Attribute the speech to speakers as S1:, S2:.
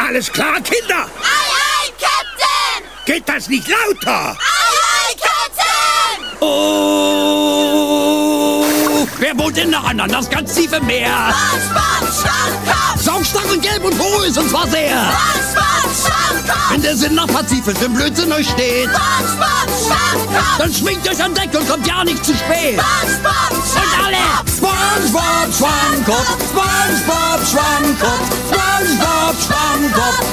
S1: Alles klar, Kinder?
S2: Aye, aye, Captain!
S1: Geht das nicht lauter?
S2: Aye, aye, Captain!
S1: Oh! Wer wohnt denn daran? Das ganz tiefe Meer?
S2: SpongeBob Schwammkopf!
S1: Saugstachel gelb und roh ist und zwar sehr.
S2: SpongeBob Schwammkopf!
S1: Wenn der Sinn nach Pazifisch im Blödsinn euch steht,
S2: SpongeBob Schwammkopf!
S1: dann schwingt euch an Deck und kommt ja nicht zu spät.
S2: SpongeBob
S1: Und alle! SpongeBob Schwammkopf, SpongeBob Schwammkopf, SpongeBob Schwammkopf,